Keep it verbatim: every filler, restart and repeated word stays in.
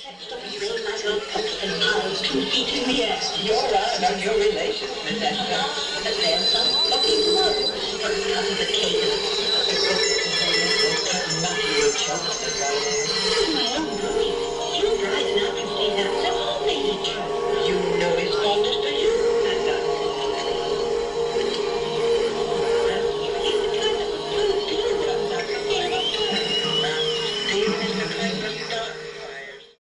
Yes, you're right about your relations, Natasha. But then some lucky